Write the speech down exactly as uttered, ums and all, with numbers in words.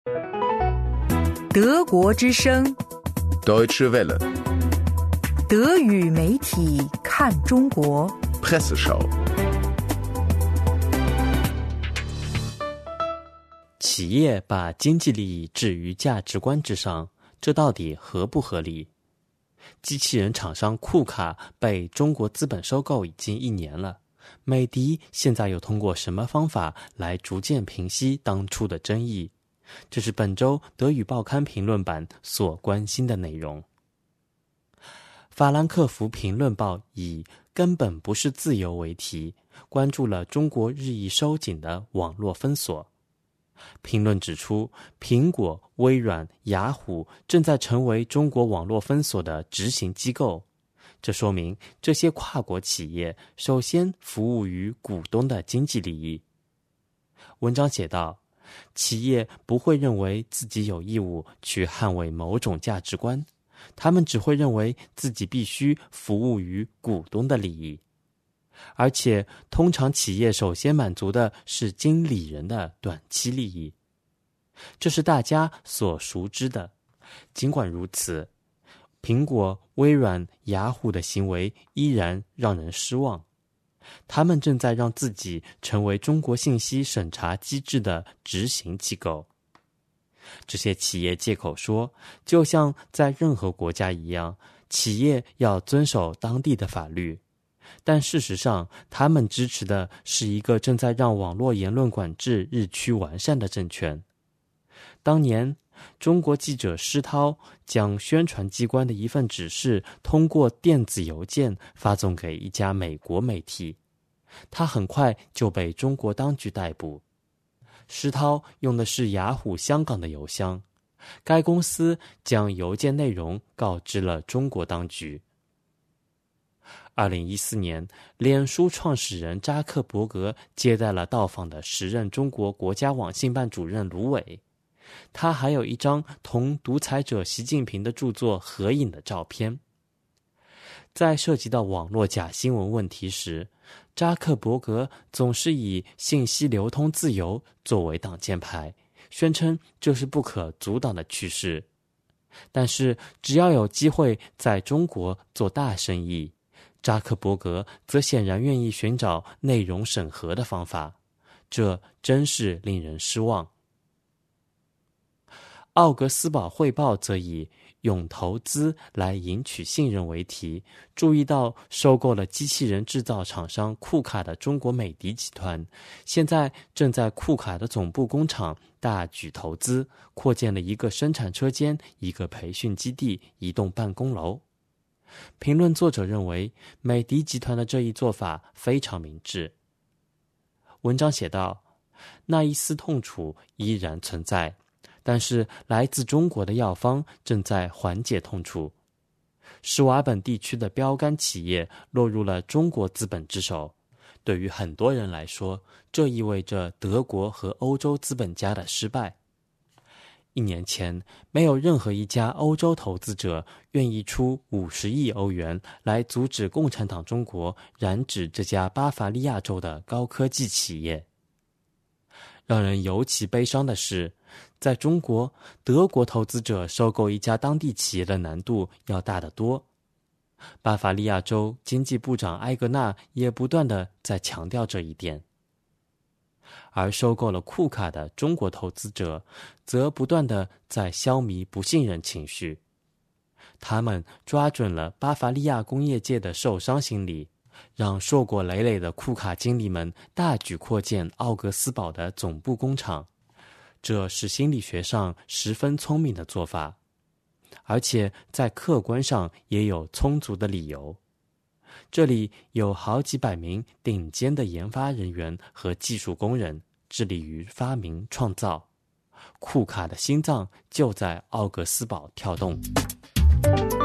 德国之声 Deutsche Welle 德语媒体看中国 Presseschau。 企业把经济利益置于价值观之上，这到底合不合理？机器人厂商库卡被中国资本收购已经一年了，美的现在又通过什么方法来逐渐平息当初的争议？这是本周德语报刊评论版所关心的内容。法兰克福评论报以根本不是自由为题，关注了中国日益收紧的网络封锁。评论指出，苹果、微软、雅虎正在成为中国网络封锁的执行机构，这说明这些跨国企业首先服务于股东的经济利益。文章写道，企业不会认为自己有义务去捍卫某种价值观，他们只会认为自己必须服务于股东的利益。而且通常企业首先满足的是经理人的短期利益，这是大家所熟知的。尽管如此，苹果、微软、雅虎的行为依然让人失望，他们正在让自己成为中国信息审查机制的执行机构。这些企业借口说，就像在任何国家一样，企业要遵守当地的法律，但事实上他们支持的是一个正在让网络言论管制日趋完善的政权。当年中国记者施涛将宣传机关的一份指示通过电子邮件发送给一家美国媒体，他很快就被中国当局逮捕。施涛用的是雅虎香港的邮箱，该公司将邮件内容告知了中国当局。二零一四年，脸书创始人扎克伯格接待了到访的时任中国国家网信办主任卢伟，他还有一张同独裁者习近平的著作合影的照片。在涉及到网络假新闻问题时，扎克伯格总是以信息流通自由作为挡箭牌，宣称这是不可阻挡的趋势。但是只要有机会在中国做大生意，扎克伯格则显然愿意寻找内容审核的方法，这真是令人失望。奥格斯堡汇报则以用投资来赢取信任为题，注意到收购了机器人制造厂商库卡的中国美的集团，现在正在库卡的总部工厂大举投资，扩建了一个生产车间、一个培训基地、一栋办公楼。评论作者认为，美的集团的这一做法非常明智。文章写道，那一丝痛楚依然存在，但是来自中国的药方正在缓解痛楚。施瓦本地区的标杆企业落入了中国资本之手，对于很多人来说，这意味着德国和欧洲资本家的失败。一年前，没有任何一家欧洲投资者愿意出五十亿欧元来阻止共产党中国染指这家巴伐利亚州的高科技企业。让人尤其悲伤的是，在中国，德国投资者收购一家当地企业的难度要大得多。巴伐利亚州经济部长埃格纳也不断地在强调这一点。而收购了库卡的中国投资者则不断地在消弭不信任情绪。他们抓准了巴伐利亚工业界的受伤心理，让硕果累累的库卡经理们大举扩建奥格斯堡的总部工厂，这是心理学上十分聪明的做法，而且在客观上也有充足的理由。这里有好几百名顶尖的研发人员和技术工人，致力于发明创造。库卡的心脏就在奥格斯堡跳动。